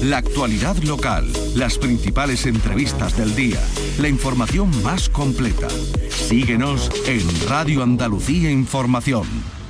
la actualidad local, las principales entrevistas del día, la información más completa. Síguenos en Radio Andalucía Información.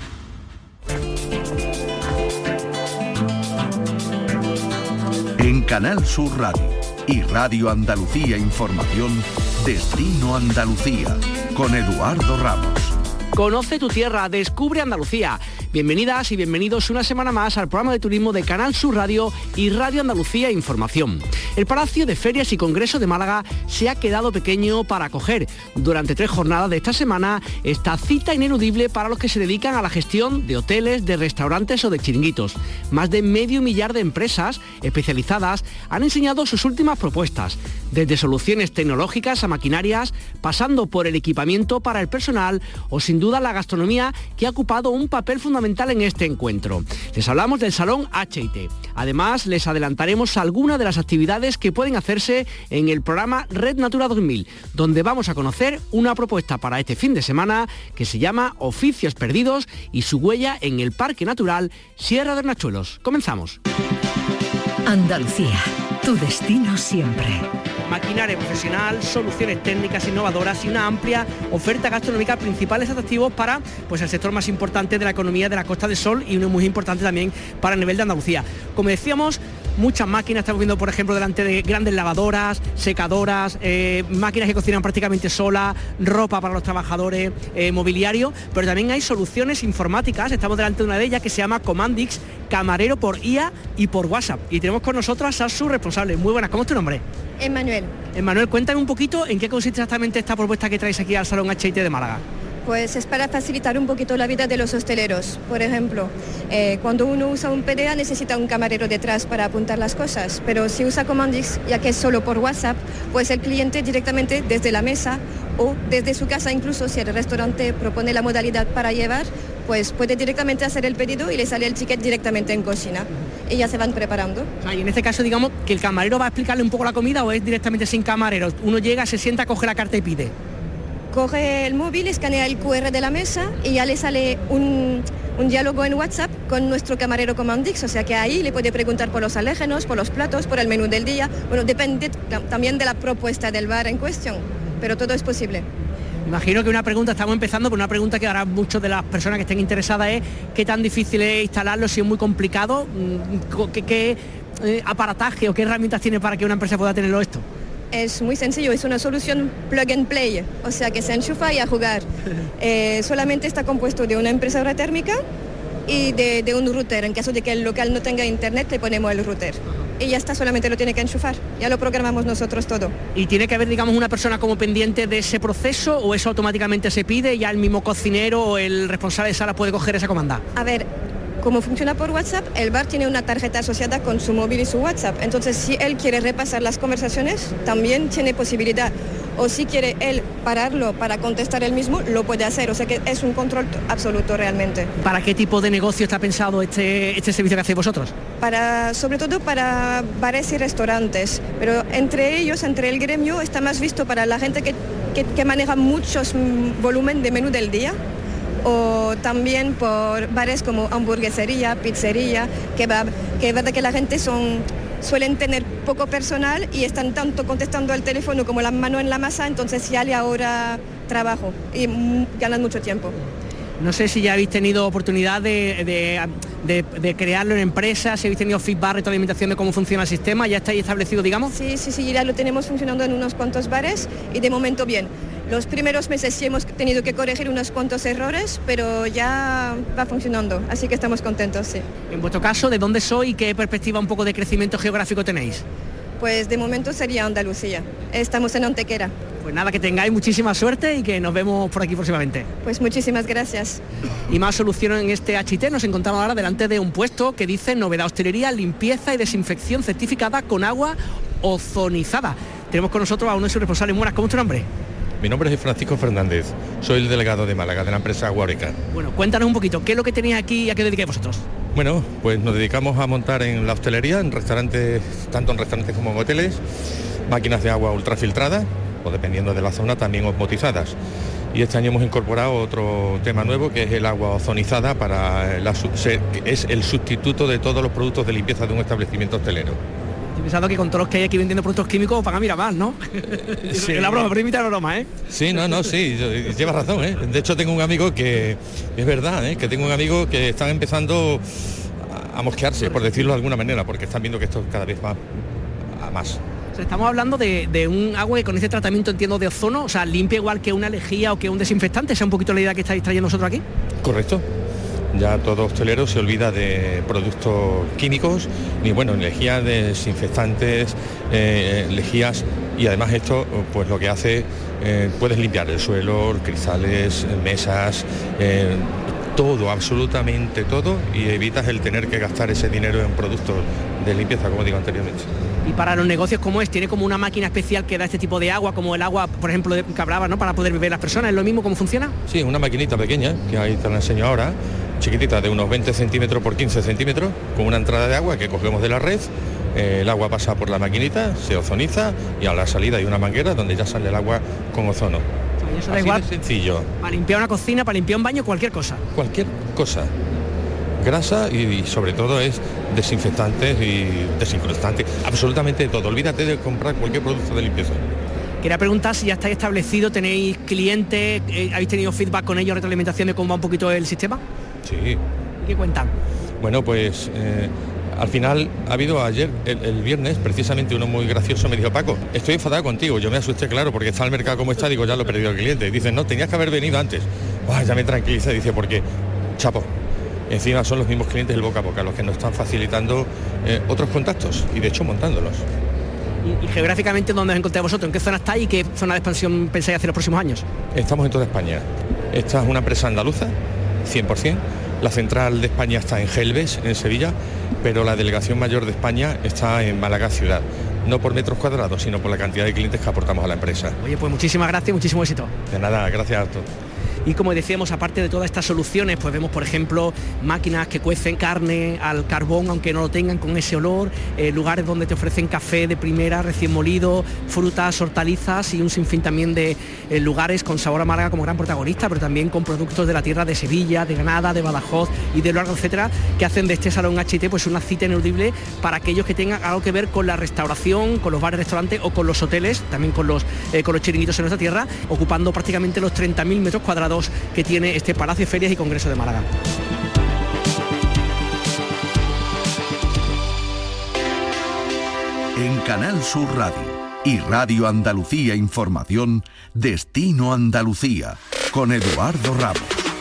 En Canal Sur Radio y Radio Andalucía Información, Destino Andalucía, con Eduardo Ramos. Conoce tu tierra, descubre Andalucía. Bienvenidas y bienvenidos una semana más al programa de turismo de Canal Sur Radio y Radio Andalucía Información. El Palacio de Ferias y Congresos de Málaga se ha quedado pequeño para acoger durante 3 jornadas de esta semana esta cita ineludible para los que se dedican a la gestión de hoteles, de restaurantes o de chiringuitos. Más de medio millar de empresas especializadas han enseñado sus últimas propuestas, desde soluciones tecnológicas a maquinarias, pasando por el equipamiento para el personal o sin duda la gastronomía, que ha ocupado un papel fundamental en este encuentro. Les hablamos del Salón H&T. Además, les adelantaremos algunas de las actividades que pueden hacerse en el programa Red Natura 2000, donde vamos a conocer una propuesta para este fin de semana que se llama Oficios Perdidos y su huella en el Parque Natural Sierra de Hornachuelos. Comenzamos. Andalucía, tu destino siempre. Maquinaria profesional, soluciones técnicas innovadoras y una amplia oferta gastronómica, principales atractivos para el sector más importante de la economía de la Costa del Sol y uno muy importante también para el nivel de Andalucía. Como decíamos, muchas máquinas, estamos viendo por ejemplo delante de grandes lavadoras, secadoras, máquinas que cocinan prácticamente solas, ropa para los trabajadores, mobiliario, pero también hay soluciones informáticas. Estamos delante de una de ellas que se llama Comandix, camarero por IA y por WhatsApp. Y tenemos con nosotros a su responsable. Muy buenas, ¿cómo es tu nombre? Emmanuel, cuéntame un poquito en qué consiste exactamente esta propuesta que traéis aquí al Salón H&T de Málaga. Pues es para facilitar un poquito la vida de los hosteleros. Por ejemplo, cuando uno usa un PDA necesita un camarero detrás para apuntar las cosas, pero si usa Comandix, ya que es solo por WhatsApp, pues el cliente directamente desde la mesa o desde su casa, incluso si el restaurante propone la modalidad para llevar, pues puede directamente hacer el pedido y le sale el ticket directamente en cocina y ya se van preparando. Y en este caso, digamos, que el camarero va a explicarle un poco la comida, o es directamente sin camarero, uno llega, se sienta, coge la carta y pide. Coge el móvil, escanea el QR de la mesa y ya le sale un diálogo en WhatsApp con nuestro camarero Comandix, o sea que ahí le puede preguntar por los alérgenos, por los platos, por el menú del día. Bueno, depende también de la propuesta del bar en cuestión, pero todo es posible. Imagino que una pregunta, estamos empezando, pero una pregunta que hará muchas de las personas que estén interesadas es ¿qué tan difícil es instalarlo, si es muy complicado? ¿Qué aparataje o qué herramientas tiene para que una empresa pueda tenerlo esto? Es muy sencillo, es una solución plug and play, o sea que se enchufa y a jugar. Solamente está compuesto de una impresora térmica y de un router. En caso de que el local no tenga internet, le ponemos el router. Y ya está, solamente lo tiene que enchufar. Ya lo programamos nosotros todo. ¿Y tiene que haber, digamos, una persona como pendiente de ese proceso o eso automáticamente se pide y ya el mismo cocinero o el responsable de sala puede coger esa comanda? A ver, como funciona por WhatsApp, el bar tiene una tarjeta asociada con su móvil y su WhatsApp. Entonces, si él quiere repasar las conversaciones, también tiene posibilidad. O si quiere él pararlo para contestar él mismo, lo puede hacer. O sea que es un control absoluto realmente. ¿Para qué tipo de negocio está pensado este servicio que hacéis vosotros? Sobre todo para bares y restaurantes. Pero entre ellos, entre el gremio, está más visto para la gente que maneja muchos volumen de menú del día. O también por bares como hamburguesería, pizzería, kebab, que es verdad que la gente suelen tener poco personal y están tanto contestando al teléfono como la mano en la masa, entonces ya le ahorra trabajo y ganan mucho tiempo. No sé si ya habéis tenido oportunidad de crearlo en empresas, si habéis tenido feedback, retroalimentación de cómo funciona el sistema, ¿ya estáis establecido, digamos? Sí, ya lo tenemos funcionando en unos cuantos bares y de momento bien. Los primeros meses sí hemos tenido que corregir unos cuantos errores, pero ya va funcionando, así que estamos contentos, sí. En vuestro caso, ¿de dónde sois y qué perspectiva un poco de crecimiento geográfico tenéis? Pues de momento sería Andalucía, estamos en Antequera. Pues nada, que tengáis muchísima suerte y que nos vemos por aquí próximamente. Pues muchísimas gracias. Y más soluciones en este H&T. Nos encontramos ahora delante de un puesto que dice novedad hostelería, limpieza y desinfección certificada con agua ozonizada. Tenemos con nosotros a uno de sus responsables. Buenas, ¿cómo es tu nombre? Mi nombre es Francisco Fernández, soy el delegado de Málaga, de la empresa Aguaoreca. Bueno, cuéntanos un poquito, ¿qué es lo que tenéis aquí y a qué dedicáis vosotros? Bueno, pues nos dedicamos a montar en la hostelería, en restaurantes, tanto en restaurantes como en hoteles, máquinas de agua ultrafiltradas, o dependiendo de la zona, también osmotizadas. Y este año hemos incorporado otro tema nuevo, que es el agua ozonizada, es el sustituto de todos los productos de limpieza de un establecimiento hostelero. Estoy pensando que con todos los que hay aquí vendiendo productos químicos van a mirar más, ¿no? Sí. La broma, permite la broma, ¿eh? Sí, sí, llevas razón, ¿eh? De hecho tengo un amigo que, es verdad, ¿eh? Que tengo un amigo que están empezando a mosquearse, por decirlo de alguna manera, porque están viendo que esto cada vez va a más. O sea, estamos hablando de un agua que con este tratamiento, entiendo, de ozono, o sea, limpia igual que una lejía o que un desinfectante. ¿Esa es un poquito la idea que estáis trayendo nosotros aquí? Correcto. Ya todo hostelero se olvida de productos químicos, ni lejías, desinfectantes, lejías, y además esto pues lo que hace, puedes limpiar el suelo, cristales, mesas, todo, absolutamente todo, y evitas el tener que gastar ese dinero en productos de limpieza, como digo anteriormente. Y para los negocios, ¿cómo es? ¿Tiene como una máquina especial que da este tipo de agua, como el agua, por ejemplo, que hablaba, ¿no? Para poder beber las personas? ¿Es lo mismo? ¿Cómo funciona? Sí, una maquinita pequeña, que ahí te la enseño ahora, chiquitita, de unos 20 centímetros por 15 centímetros, con una entrada de agua que cogemos de la red, el agua pasa por la maquinita, se ozoniza, y a la salida hay una manguera donde ya sale el agua con ozono. Y eso da así igual, de sencillo. Para limpiar una cocina, para limpiar un baño, cualquier cosa. Cualquier cosa. Grasa y sobre todo es desinfectantes y desincrustantes, absolutamente todo. Olvídate de comprar cualquier producto de limpieza. Quería preguntar si ya estáis establecido, tenéis clientes, habéis tenido feedback con ellos, retroalimentación de cómo va un poquito el sistema. Sí. ¿Y qué cuentan? Bueno, pues al final ha habido ayer, el viernes, precisamente uno muy gracioso me dijo: Paco, estoy enfadado contigo. Yo me asusté, claro, porque está el mercado como está, digo, ya lo he perdido el cliente. Y dicen, no, tenías que haber venido antes. Ya me tranquilicé, dice, porque, chapo, encima son los mismos clientes del boca a boca los que nos están facilitando otros contactos, y de hecho montándolos. ¿Y geográficamente dónde os encontráis vosotros? ¿En qué zona estáis y qué zona de expansión pensáis hacer los próximos años? Estamos en toda España. Esta es una empresa andaluza, 100%. La central de España está en Gelbes, en Sevilla, pero la delegación mayor de España está en Málaga ciudad. No por metros cuadrados, sino por la cantidad de clientes que aportamos a la empresa. Oye, pues muchísimas gracias, muchísimo éxito. De nada, gracias a todos. Y como decíamos, aparte de todas estas soluciones, pues vemos, por ejemplo, máquinas que cuecen carne al carbón, aunque no lo tengan, con ese olor, lugares donde te ofrecen café de primera, recién molido, frutas, hortalizas, y un sinfín también de lugares con sabor a Málaga como gran protagonista, pero también con productos de la tierra de Sevilla, de Granada, de Badajoz y de Luargo, etcétera, que hacen de este Salón HT pues una cita ineludible para aquellos que tengan algo que ver con la restauración, con los bares, restaurantes o con los hoteles, también con los chiringuitos en nuestra tierra, ocupando prácticamente los 30.000 metros cuadrados que tiene este Palacio de Ferias y Congreso de Málaga. En Canal Sur Radio y Radio Andalucía Información, Destino Andalucía, con Eduardo Ramos.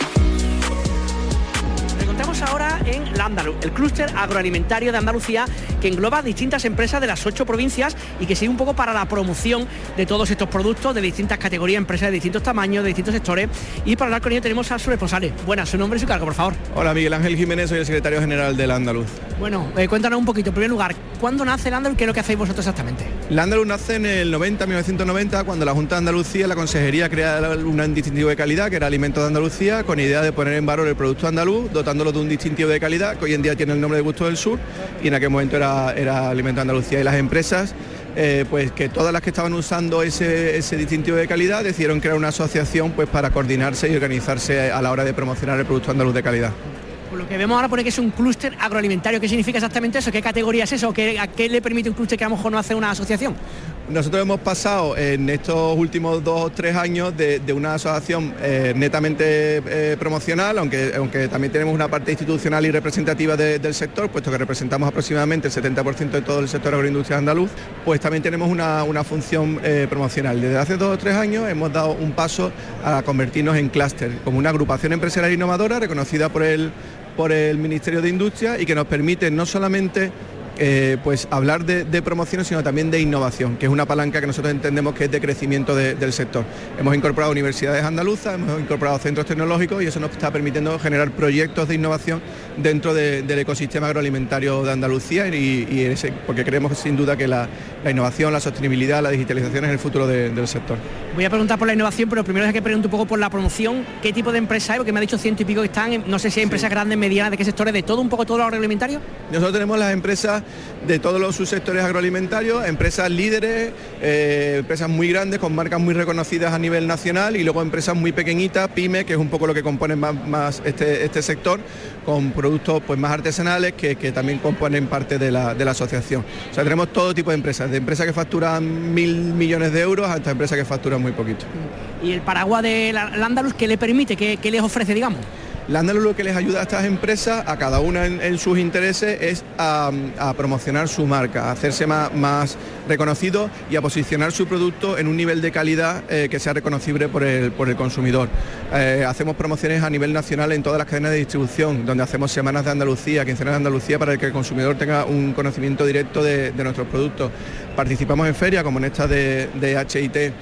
Ahora en Landaluz, el clúster agroalimentario de Andalucía, que engloba distintas empresas de las 8 provincias y que sirve un poco para la promoción de todos estos productos de distintas categorías, empresas de distintos tamaños, de distintos sectores. Y para hablar con ello tenemos a su responsable. Buenas, su nombre y su cargo, por favor. Hola, Miguel Ángel Jiménez, soy el secretario general de Landaluz. Bueno, cuéntanos un poquito, en primer lugar, ¿cuándo nace Landaluz y qué es lo que hacéis vosotros exactamente? Landaluz nace en el 1990, cuando la Junta de Andalucía, la Consejería, crea un distintivo de calidad, que era Alimentos de Andalucía, con idea de poner en valor el producto andaluz, dotándolo de un distintivo de calidad, que hoy en día tiene el nombre de Gusto del Sur, y en aquel momento era Alimentos de Andalucía. Y las empresas, pues que todas las que estaban usando ese distintivo de calidad, decidieron crear una asociación pues para coordinarse y organizarse a la hora de promocionar el producto andaluz de calidad. Por lo que vemos ahora pone que es un clúster agroalimentario. ¿Qué significa exactamente eso? ¿Qué categoría es eso? ¿A qué le permite un clúster que a lo mejor no hace una asociación? Nosotros hemos pasado en estos últimos 2 o 3 años de una asociación netamente promocional, aunque también tenemos una parte institucional y representativa del sector, puesto que representamos aproximadamente el 70% de todo el sector agroindustrial andaluz, pues también tenemos una función promocional. Desde hace 2 o 3 años hemos dado un paso a convertirnos en clúster, como una agrupación empresarial innovadora reconocida por el Ministerio de Industria, y que nos permite no solamente pues hablar de promoción, sino también de innovación, que es una palanca que nosotros entendemos que es de crecimiento del sector. Hemos incorporado universidades andaluzas, hemos incorporado centros tecnológicos, y eso nos está permitiendo generar proyectos de innovación dentro del ecosistema agroalimentario de Andalucía, porque creemos sin duda que la innovación, la sostenibilidad, la digitalización es el futuro del sector. Voy a preguntar por la innovación, pero primero es que pregunto un poco por la promoción. ¿Qué tipo de empresa hay? Porque me ha dicho 100 y pico que están, no sé si hay empresas grandes, medianas, de qué sectores, de todo, un poco todo lo agroalimentario. Nosotros tenemos las empresas de todos los subsectores agroalimentarios, empresas líderes, empresas muy grandes con marcas muy reconocidas a nivel nacional y luego empresas muy pequeñitas, pymes, que es un poco lo que compone más este sector, con productos pues más artesanales que también componen parte de la asociación. O sea, tenemos todo tipo de empresas que facturan 1.000 millones de euros hasta empresas que facturan muy poquito. ¿Y el paraguas de la Andaluz qué le permite, qué les ofrece, digamos? La Andaluz lo que les ayuda a estas empresas, a cada una en sus intereses, es a promocionar su marca, a hacerse más reconocido y a posicionar su producto en un nivel de calidad que sea reconocible por el consumidor. Hacemos promociones a nivel nacional en todas las cadenas de distribución, donde hacemos semanas de Andalucía, quincenas de Andalucía, para que el consumidor tenga un conocimiento directo de nuestros productos. Participamos en ferias como en esta de HIT.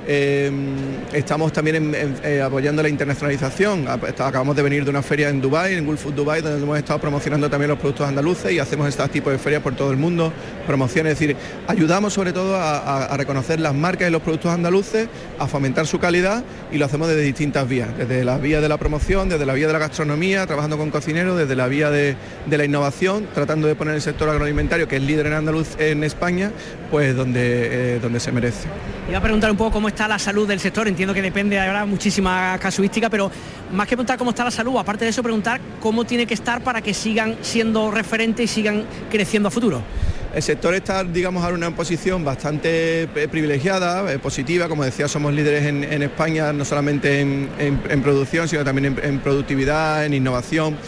Estamos también apoyando la internacionalización. Acabamos de venir de una feria en Dubái, en Gulf Food Dubai, donde hemos estado promocionando también los productos andaluces y hacemos este tipo de ferias por todo el mundo, promociones, es decir, ayudamos sobre todo a reconocer las marcas y los productos andaluces, a fomentar su calidad y lo hacemos desde distintas vías, desde la vía de la promoción, desde la vía de la gastronomía, trabajando con cocineros, desde la vía de la innovación, tratando de poner el sector agroalimentario, que es líder en España, pues donde se merece. Iba a preguntar un poco cómo está la salud del sector, entiendo que depende, habrá muchísima casuística, pero más que preguntar cómo está la salud, aparte de eso preguntar cómo tiene que estar para que sigan siendo referentes y sigan creciendo a futuro. El sector está, digamos, ahora en una posición bastante privilegiada, positiva. Como decía, somos líderes en España, no solamente en producción, sino también en productividad, en innovación.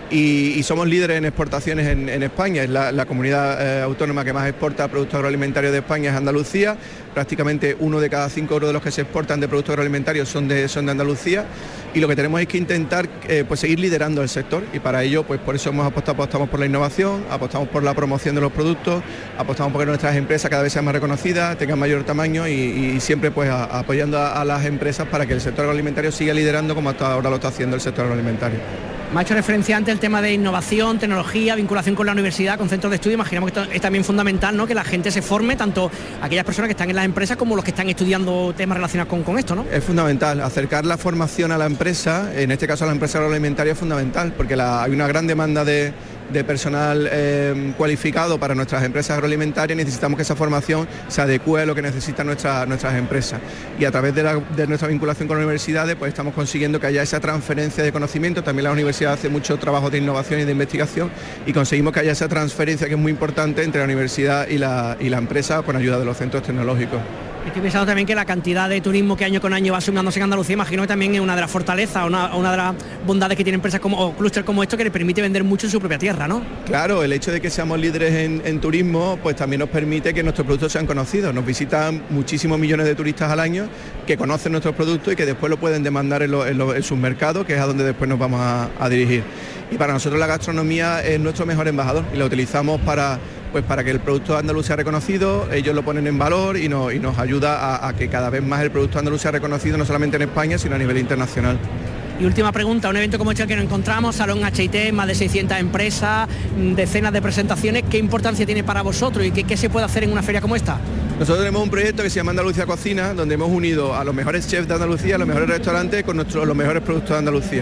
Y somos líderes en exportaciones en España. Es la comunidad autónoma que más exporta productos agroalimentarios de España, es Andalucía. Prácticamente 1 de cada 5 euros de los que se exportan de productos agroalimentarios son de Andalucía, y lo que tenemos es que intentar pues seguir liderando el sector, y para ello pues por eso apostamos por la innovación, apostamos por la promoción de los productos, apostamos por que nuestras empresas cada vez sean más reconocidas, tengan mayor tamaño y siempre pues apoyando a las empresas para que el sector agroalimentario siga liderando como hasta ahora lo está haciendo el sector agroalimentario. Me ha hecho referencia antes el tema de innovación, tecnología, vinculación con la universidad, con centros de estudio. Imaginamos que esto es también fundamental, ¿no?, que la gente se forme, tanto aquellas personas que están en las empresas como los que están estudiando temas relacionados con esto, ¿no? Es fundamental, acercar la formación a la empresa, en este caso a la empresa agroalimentaria, es fundamental, porque hay una gran demanda de personal cualificado para nuestras empresas agroalimentarias. Necesitamos que esa formación se adecue a lo que necesitan nuestras empresas, y a través de nuestra vinculación con las universidades pues estamos consiguiendo que haya esa transferencia de conocimiento. También la universidad hace mucho trabajo de innovación y de investigación, y conseguimos que haya esa transferencia que es muy importante entre la universidad y la empresa, con ayuda de los centros tecnológicos. Estoy pensando también que la cantidad de turismo que año con año va sumándose en Andalucía, imagino que también es una de las fortalezas, una de las bondades que tienen empresas o clústeres como esto, que les permite vender mucho en su propia tierra, ¿no? Claro, el hecho de que seamos líderes en turismo, pues también nos permite que nuestros productos sean conocidos. Nos visitan muchísimos millones de turistas al año que conocen nuestros productos y que después lo pueden demandar en sus mercados, que es a donde después nos vamos a dirigir. Y para nosotros la gastronomía es nuestro mejor embajador, y la utilizamos para que el producto andaluz sea reconocido. Ellos lo ponen en valor y nos ayuda a que cada vez más el producto andaluz sea reconocido, no solamente en España, sino a nivel internacional. Y última pregunta, un evento como este que nos encontramos, Salón HIT, más de 600 empresas, decenas de presentaciones, ¿qué importancia tiene para vosotros y qué se puede hacer en una feria como esta? Nosotros tenemos un proyecto que se llama Andalucía Cocina, donde hemos unido a los mejores chefs de Andalucía, a los mejores restaurantes, con los mejores productos de Andalucía.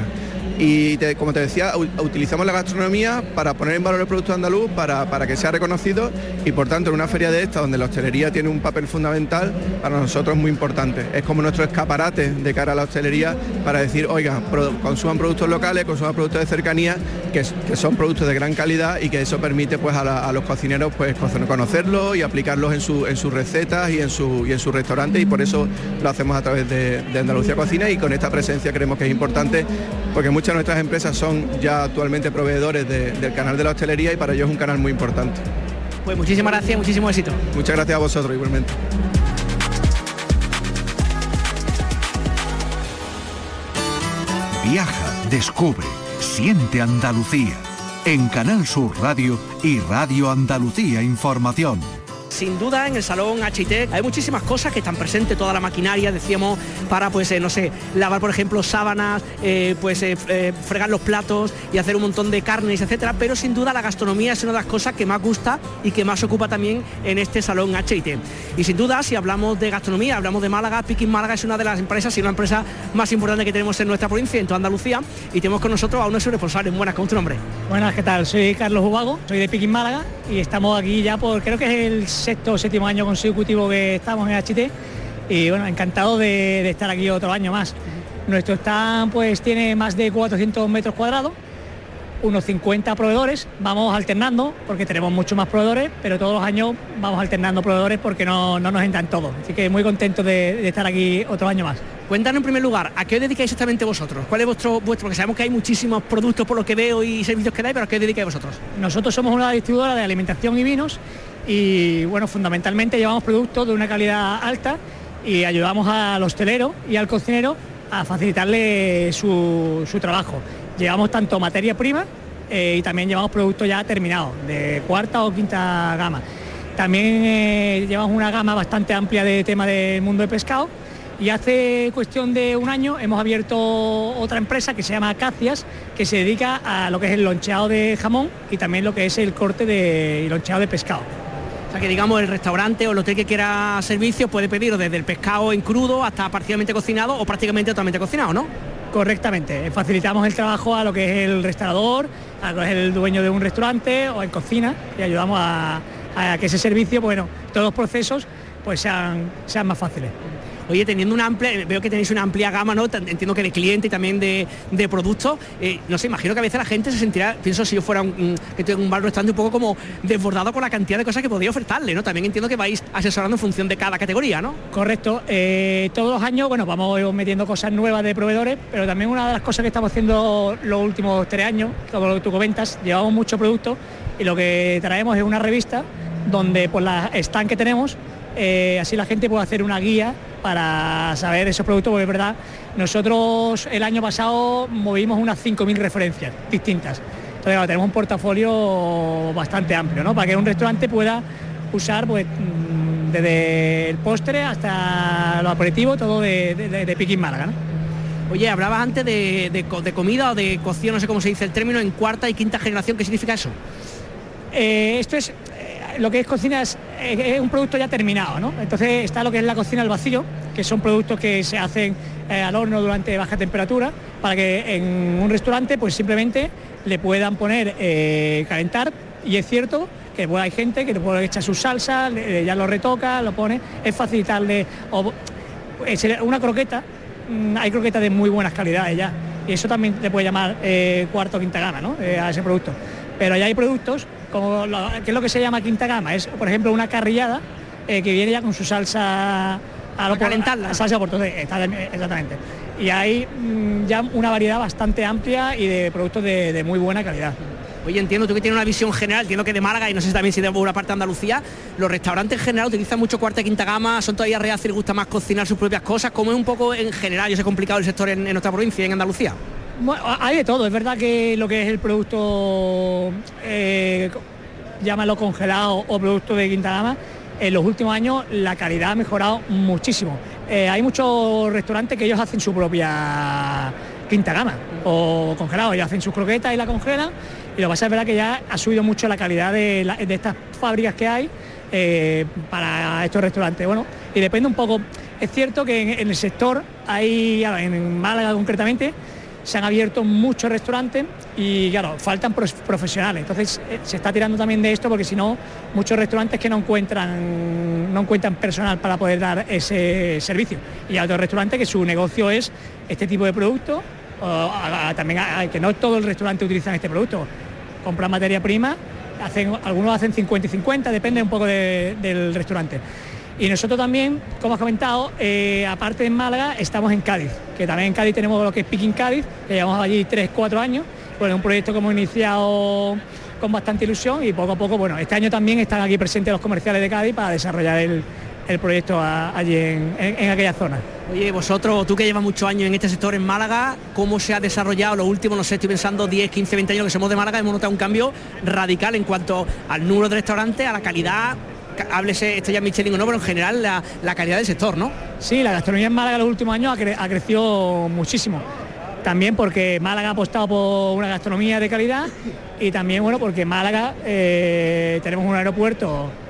Y como te decía, utilizamos la gastronomía para poner en valor el producto andaluz, para que sea reconocido, y por tanto en una feria de esta, donde la hostelería tiene un papel fundamental, para nosotros es muy importante. Es como nuestro escaparate de cara a la hostelería para decir, oiga, consuman productos locales, consuman productos de cercanía, que son productos de gran calidad, y que eso permite pues a los cocineros pues conocerlos y aplicarlos en sus recetas y en sus restaurantes, y por eso lo hacemos a través de Andalucía Cocina, y con esta presencia creemos que es importante, porque muchas de nuestras empresas son ya actualmente proveedores del canal de la hostelería, y para ellos es un canal muy importante. Pues muchísimas gracias, muchísimo éxito. Muchas gracias a vosotros, igualmente. Viaja, descubre, siente Andalucía. En Canal Sur Radio y Radio Andalucía Información. Sin duda en el Salón HIT hay muchísimas cosas que están presentes, toda la maquinaria, decíamos, para lavar por ejemplo sábanas, fregar los platos y hacer un montón de carnes, etcétera, pero sin duda la gastronomía es una de las cosas que más gusta y que más ocupa también en este Salón HIT. Y sin duda, si hablamos de gastronomía, hablamos de Málaga, Picking Málaga es una de las empresas, y una empresa más importante que tenemos en nuestra provincia, en toda Andalucía, y tenemos con nosotros a uno de sus responsables. Buenas, ¿cómo es tu nombre? Buenas, ¿qué tal? Soy Carlos Ubago, soy de Picking Málaga y estamos aquí ya por, creo que es el sexto o séptimo año consecutivo que estamos en HT, y bueno, encantado de estar aquí otro año más. Nuestro stand pues tiene más de 400 metros cuadrados, unos 50 proveedores, vamos alternando porque tenemos muchos más proveedores, pero todos los años vamos alternando proveedores porque no nos entran todos, así que muy contentos de estar aquí otro año más. Cuéntanos en primer lugar, ¿a qué os dedicáis exactamente vosotros? ¿Cuál es vuestro? Porque sabemos que hay muchísimos productos por lo que veo y servicios que dais, pero ¿a qué os dedicáis vosotros? Nosotros somos una distribuidora de alimentación y vinos y bueno, fundamentalmente llevamos productos de una calidad alta y ayudamos al hostelero y al cocinero a facilitarle su trabajo. Llevamos tanto materia prima y también llevamos productos ya terminados, de cuarta o quinta gama. También llevamos una gama bastante amplia de tema del mundo del pescado, y hace cuestión de un año hemos abierto otra empresa que se llama Acacias, que se dedica a lo que es el loncheado de jamón y también lo que es el corte y loncheado de pescado. O sea que digamos el restaurante o el hotel que quiera servicios puede pedirlo desde el pescado en crudo hasta parcialmente cocinado o prácticamente totalmente cocinado, ¿no? Correctamente, facilitamos el trabajo a lo que es el restaurador, a lo que es el dueño de un restaurante o en cocina, y ayudamos a que ese servicio, bueno, todos los procesos pues sean más fáciles. Oye, teniendo una amplia, veo que tenéis una amplia gama, ¿no? Entiendo que de clientes y también de productos. No sé, imagino que a veces la gente se sentirá, pienso si yo fuera que tengo un bar restaurante, un poco como desbordado con la cantidad de cosas que podría ofertarle, ¿no? También entiendo que vais asesorando en función de cada categoría, ¿no? Correcto. Todos los años, bueno, vamos metiendo cosas nuevas de proveedores, pero también una de las cosas que estamos haciendo los últimos 3 años, como lo que tú comentas, llevamos muchos productos y lo que traemos es una revista donde por la stand que tenemos, así la gente puede hacer una guía para saber esos productos, porque es verdad, nosotros el año pasado movimos unas 5.000 referencias distintas. Entonces, claro, tenemos un portafolio bastante amplio, ¿no? Para que un restaurante pueda usar pues desde el postre hasta los aperitivos, todo de Picking Málaga, ¿no? Oye, hablabas antes de comida o de cocción, no sé cómo se dice el término, en cuarta y quinta generación, ¿qué significa eso? Esto es... Lo que es cocina es un producto ya terminado, ¿no? Entonces está lo que es la cocina al vacío, que son productos que se hacen al horno durante baja temperatura, para que en un restaurante pues simplemente le puedan poner, calentar, y es cierto que pues, hay gente que le puede echar su salsa, ya lo retoca, lo pone, es facilitarle, una croqueta, hay croquetas de muy buenas calidades ya, y eso también le puede llamar cuarta o quinta gama, ¿no? A ese producto. Pero ya hay productos como que es lo que se llama quinta gama, es por ejemplo una carrillada que viene ya con su salsa a calentarla, salsa portuguesa, exactamente. Y hay ya una variedad bastante amplia y de productos de muy buena calidad. Oye, entiendo, tú que tienes una visión general, entiendo que de Málaga y no sé si también si de una parte de Andalucía, los restaurantes en general utilizan mucho cuarta y quinta gama, son todavía reacios, les gusta más cocinar sus propias cosas, como es un poco en general, yo sé complicado el sector en nuestra provincia, en Andalucía. Bueno, hay de todo, es verdad que lo que es el producto, llámalo congelado o producto de quinta gama, en los últimos años la calidad ha mejorado muchísimo. Hay muchos restaurantes que ellos hacen su propia quinta gama o congelado, ellos hacen sus croquetas y la congelan, y lo que pasa es verdad que ya ha subido mucho la calidad de estas fábricas que hay para estos restaurantes. Bueno, y depende un poco, es cierto que en el sector hay, en Málaga concretamente, se han abierto muchos restaurantes y claro, faltan profesionales, entonces se está tirando también de esto, porque si no, muchos restaurantes que no encuentran personal para poder dar ese servicio, y hay otros restaurantes que su negocio es este tipo de producto, también que no todo el restaurante utilizan este producto, compran materia prima, algunos hacen 50 y 50, depende un poco del restaurante. Y nosotros también, como has comentado, aparte en Málaga, estamos en Cádiz, que también en Cádiz tenemos lo que es Picking Cádiz, que llevamos allí 3-4 años, pues es un proyecto que hemos iniciado con bastante ilusión, y poco a poco, bueno, este año también están aquí presentes los comerciales de Cádiz para desarrollar el proyecto allí en aquella zona. Oye, vosotros, tú que llevas muchos años en este sector en Málaga, ¿cómo se ha desarrollado los últimos, no sé, estoy pensando 10, 15, 20 años que somos de Málaga, hemos notado un cambio radical en cuanto al número de restaurantes, a la calidad? Háblese, esto ya es Michelin o no, pero en general la calidad del sector, ¿no? Sí, la gastronomía en Málaga en los últimos años ha crecido muchísimo. También porque Málaga ha apostado por una gastronomía de calidad, y también, bueno, porque en Málaga tenemos un aeropuerto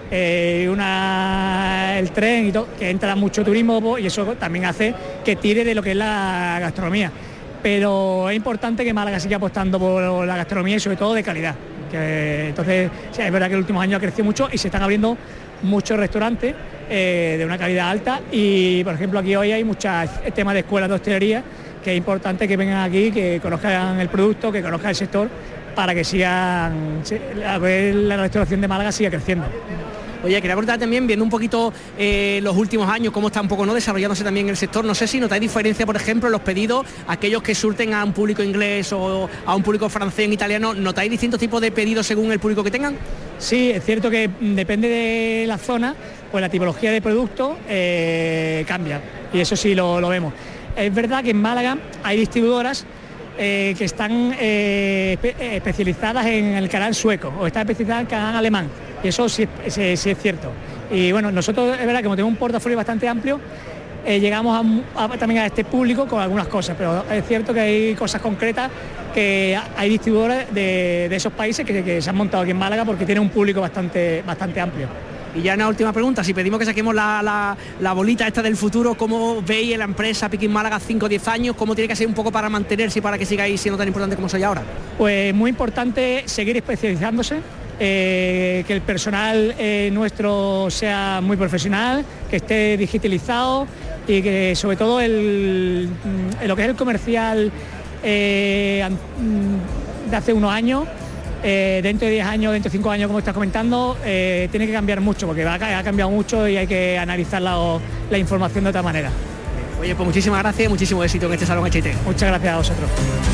el tren y todo, que entra mucho turismo y eso también hace que tire de lo que es la gastronomía. Pero es importante que Málaga siga apostando por la gastronomía y sobre todo de calidad. Entonces, sí, es verdad que en los últimos años ha crecido mucho y se están abriendo muchos restaurantes de una calidad alta y, por ejemplo, aquí hoy hay muchos temas de escuelas de hostelería que es importante que vengan aquí, que conozcan el producto, que conozcan el sector para que sigan, la restauración de Málaga siga creciendo. Oye, quería preguntar también, viendo un poquito los últimos años, cómo está un poco desarrollándose también el sector. No sé si notáis diferencia, por ejemplo, en los pedidos, aquellos que surten a un público inglés o a un público francés, italiano, ¿notáis distintos tipos de pedidos según el público que tengan? Sí, es cierto que depende de la zona, pues la tipología de producto cambia, y eso sí lo vemos. Es verdad que en Málaga hay distribuidoras que están especializadas en el canal sueco o están especializadas en el canal alemán, y eso sí es cierto. Y bueno, nosotros es verdad que como tenemos un portafolio bastante amplio, llegamos también a este público con algunas cosas, pero es cierto que hay cosas concretas, que hay distribuidores de esos países que se han montado aquí en Málaga porque tienen un público bastante amplio. Y ya una última pregunta, si pedimos que saquemos la bolita esta del futuro, ¿cómo veis la empresa Picking Málaga 5 o 10 años? ¿Cómo tiene que ser un poco para mantenerse y para que sigáis siendo tan importante como sois ahora? Pues muy importante seguir especializándose, que el personal nuestro sea muy profesional, que esté digitalizado y que sobre todo lo que es el comercial de hace unos años, dentro de 10 años, dentro de 5 años, como estás comentando, tiene que cambiar mucho, porque ha cambiado mucho y hay que analizar la información de otra manera. Oye, pues muchísimas gracias y muchísimo éxito en este Salón HT. Muchas gracias a vosotros.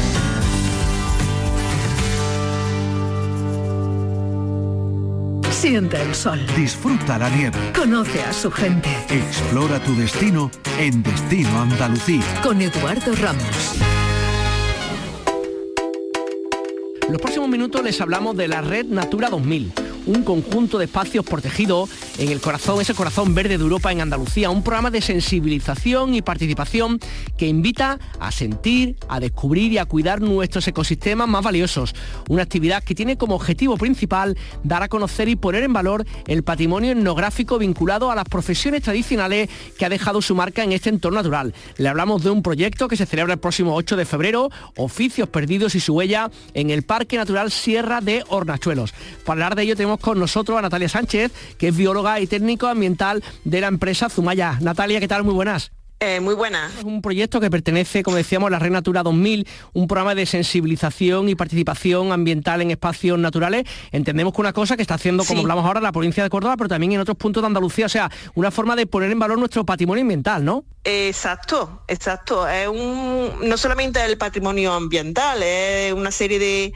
Siente el sol. Disfruta la nieve. Conoce a su gente. Explora tu destino en Destino Andalucía. Con Eduardo Ramos. En los próximos minutos les hablamos de la Red Natura 2000, un conjunto de espacios protegidos en el corazón, ese corazón verde de Europa en Andalucía, un programa de sensibilización y participación que invita a sentir, a descubrir y a cuidar nuestros ecosistemas más valiosos. Una actividad que tiene como objetivo principal dar a conocer y poner en valor el patrimonio etnográfico vinculado a las profesiones tradicionales que ha dejado su marca en este entorno natural. Le hablamos de un proyecto que se celebra el próximo 8 de febrero, Oficios Perdidos y su huella, en el Parque Natural Sierra de Hornachuelos. Para hablar de ello tenemos con nosotros a Natalia Sánchez, que es bióloga y técnico ambiental de la empresa Zumaya. Natalia, ¿qué tal? Muy buenas. Muy buena. Es un proyecto que pertenece, como decíamos, a la Red Natura 2000, un programa de sensibilización y participación ambiental en espacios naturales. Entendemos que una cosa que está haciendo, como hablamos ahora, la provincia de Córdoba, pero también en otros puntos de Andalucía, o sea, una forma de poner en valor nuestro patrimonio ambiental, ¿no? Exacto. Es no solamente el patrimonio ambiental, es una serie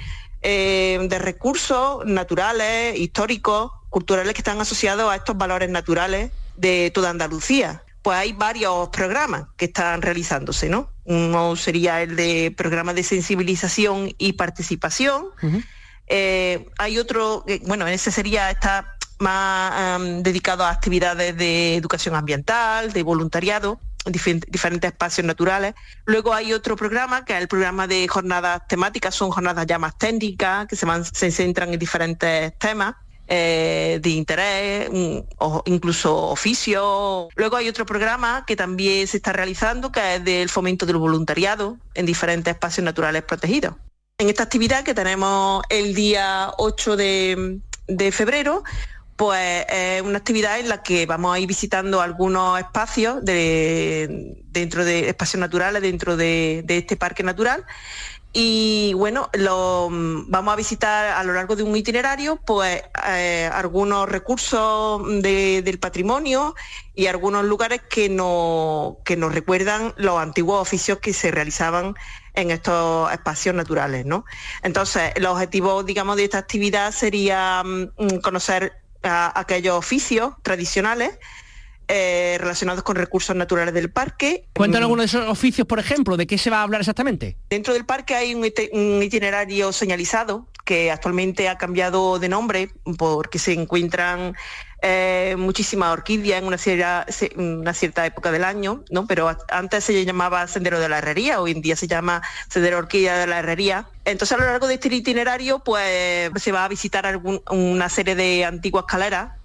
de recursos naturales, históricos, culturales que están asociados a estos valores naturales de toda Andalucía. Pues hay varios programas que están realizándose, ¿no? Uno sería el de programas de sensibilización y participación. Uh-huh. Hay otro, ese está más dedicado a actividades de educación ambiental, de voluntariado, diferentes espacios naturales. Luego hay otro programa, que es el programa de jornadas temáticas, son jornadas ya más técnicas, que se centran en diferentes temas de interés, o incluso oficio. Luego hay otro programa que también se está realizando, que es del fomento del voluntariado en diferentes espacios naturales protegidos. En esta actividad que tenemos el día 8 de febrero, pues es una actividad en la que vamos a ir visitando algunos espacios dentro de espacios naturales, dentro de este parque natural. Y bueno, vamos a visitar a lo largo de un itinerario pues algunos recursos del patrimonio y algunos lugares que nos recuerdan los antiguos oficios que se realizaban en estos espacios naturales, ¿no? Entonces, el objetivo, digamos, de esta actividad sería conocer aquellos oficios tradicionales relacionados con recursos naturales del parque. Cuéntanos algunos de esos oficios, por ejemplo, ¿de qué se va a hablar exactamente? Dentro del parque hay un itinerario señalizado que actualmente ha cambiado de nombre porque se encuentran muchísimas orquídeas en una cierta época del año, ¿no? Pero antes se llamaba Sendero de la Herrería, hoy en día se llama Sendero Orquídea de la Herrería. Entonces, a lo largo de este itinerario pues se va a visitar una serie de antiguas caleras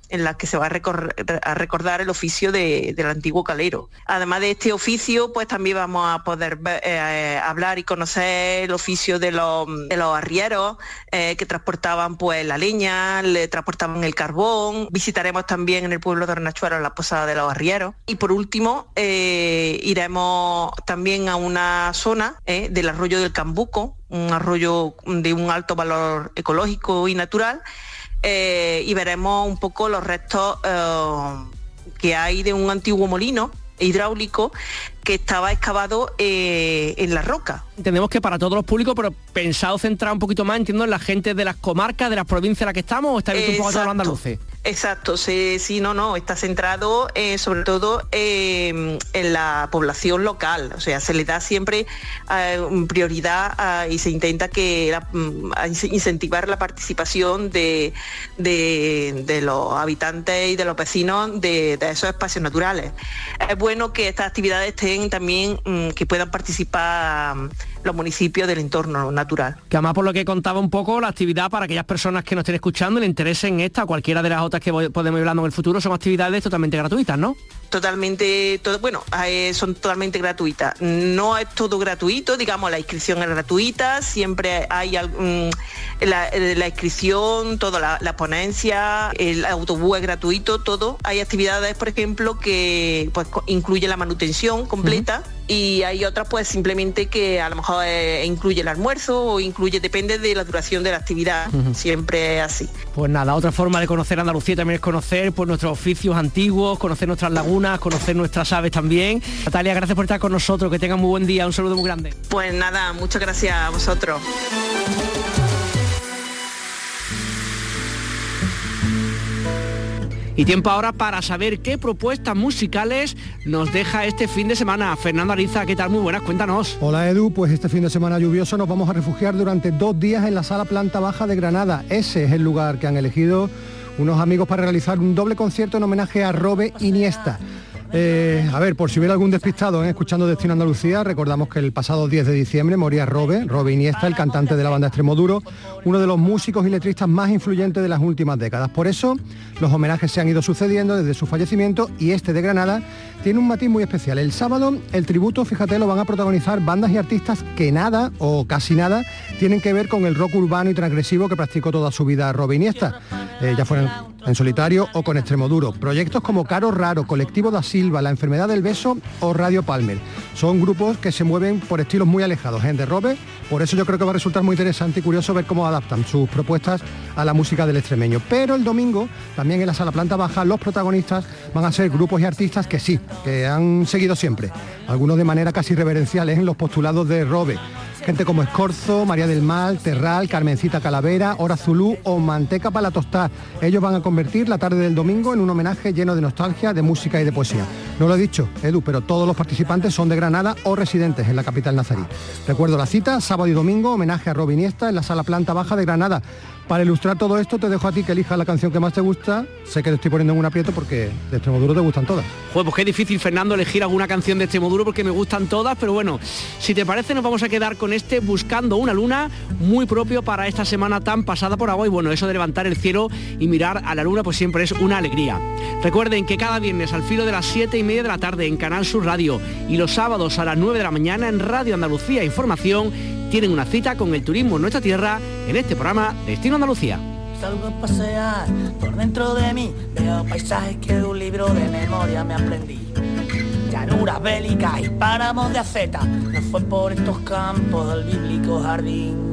en la que se va a recordar el oficio del antiguo calero. Además de este oficio, pues también vamos a poder hablar y conocer el oficio de los arrieros que transportaban pues la leña, le transportaban el carbón. Visitaremos también en el pueblo de Hornachuelos la posada de los arrieros. Y por último, iremos también a una zona del arroyo del Cambuco, un arroyo de un alto valor ecológico y natural, y veremos un poco los restos que hay de un antiguo molino hidráulico que estaba excavado en la roca. Entendemos que para todos los públicos, pero pensado centrar un poquito más, entiendo, en la gente de las comarcas, de las provincias en las que estamos, ¿o está abierto un poco a todos los andaluces? Exacto, sí, está centrado sobre todo en la población local, o sea, se le da siempre prioridad y se intenta incentivar la participación de los habitantes y de los vecinos de esos espacios naturales. Es bueno que estas actividades estén también, que puedan participar los municipios del entorno natural. Que además, por lo que contaba un poco, la actividad para aquellas personas que nos estén escuchando y le interesen esta o cualquiera de las otras que podemos ir hablando en el futuro, son actividades totalmente gratuitas, ¿no? Son totalmente gratuitas. No es todo gratuito, digamos, la inscripción es gratuita, siempre hay la inscripción, toda la ponencia, el autobús es gratuito, todo. Hay actividades, por ejemplo, que pues incluye la manutención completa, y hay otras pues simplemente que a lo mejor incluye el almuerzo o depende de la duración de la actividad, siempre es así. Pues nada, otra forma de conocer Andalucía también es conocer pues nuestros oficios antiguos, conocer nuestras lagunas, conocer nuestras aves también. Natalia, gracias por estar con nosotros, que tengan muy buen día, un saludo muy grande. Pues nada, muchas gracias a vosotros. Y tiempo ahora para saber qué propuestas musicales nos deja este fin de semana. Fernando Ariza, ¿qué tal? Muy buenas, cuéntanos. Hola Edu, pues este fin de semana lluvioso nos vamos a refugiar durante 2 días en la Sala Planta Baja de Granada. Ese es el lugar que han elegido unos amigos para realizar un doble concierto en homenaje a Robe Iniesta. A ver, por si hubiera algún despistado escuchando Destino Andalucía, recordamos que el pasado 10 de diciembre moría Robe Iniesta, el cantante de la banda Extremoduro, uno de los músicos y letristas más influyentes de las últimas décadas. Por eso, los homenajes se han ido sucediendo desde su fallecimiento, y este de Granada tiene un matiz muy especial. El sábado, el tributo, fíjate, lo van a protagonizar bandas y artistas que nada, o casi nada, tienen que ver con el rock urbano y transgresivo que practicó toda su vida Robe Iniesta, ya fueran en solitario o con Extremoduro. Proyectos como Caro Raro, Colectivo da Silva, La Enfermedad del Beso o Radio Palmer. Son grupos que se mueven por estilos muy alejados de Robe, por eso yo creo que va a resultar muy interesante y curioso ver cómo adaptan sus propuestas a la música del extremeño. Pero el domingo, también en la Sala Planta Baja, los protagonistas van a ser grupos y artistas que sí, que han seguido siempre, algunos de manera casi reverencial, en los postulados de Robe. Gente como Escorzo, María del Mal, Terral, Carmencita Calavera, Hora Zulú o Manteca para la tostar. Ellos van a convertir la tarde del domingo en un homenaje lleno de nostalgia, de música y de poesía. No lo he dicho, Edu, pero todos los participantes son de Granada o residentes en la capital nazarí. Recuerdo la cita, sábado y domingo, homenaje a Robe Iniesta en la Sala Planta Baja de Granada. Para ilustrar todo esto, te dejo a ti que elijas la canción que más te gusta. Sé que te estoy poniendo en un aprieto porque de Extremoduro te gustan todas. Pues qué difícil, Fernando, elegir alguna canción de Extremoduro porque me gustan todas, pero bueno, si te parece nos vamos a quedar con este Buscando una luna, muy propio para esta semana tan pasada por agua, y bueno, eso de levantar el cielo y mirar a la luna pues siempre es una alegría. Recuerden que cada viernes al filo de las 7:30 de la tarde en Canal Sur Radio y los sábados a las 9 de la mañana en Radio Andalucía Información tienen una cita con el turismo en nuestra tierra en este programa Destino Andalucía. Salgo a pasear por dentro de mí, veo paisajes que de un libro de memoria me aprendí. Llanuras bélicas y páramos de aceta, no fue por estos campos del bíblico jardín.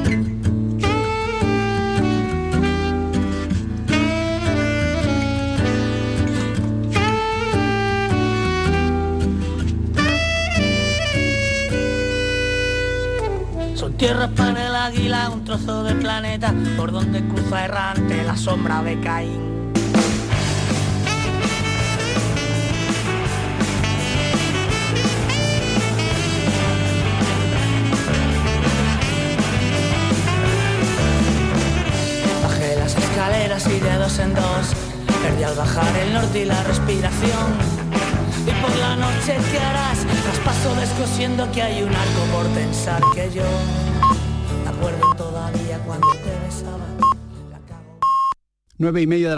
Tierra para el águila, un trozo del planeta por donde cruza errante la sombra de Caín. Bajé las escaleras y de 2 en 2 perdí al bajar el norte y la respiración. Y por la noche que harás, traspaso descosiendo que hay un arco por pensar que yo me acuerdo todavía cuando te besaba. 9:30 de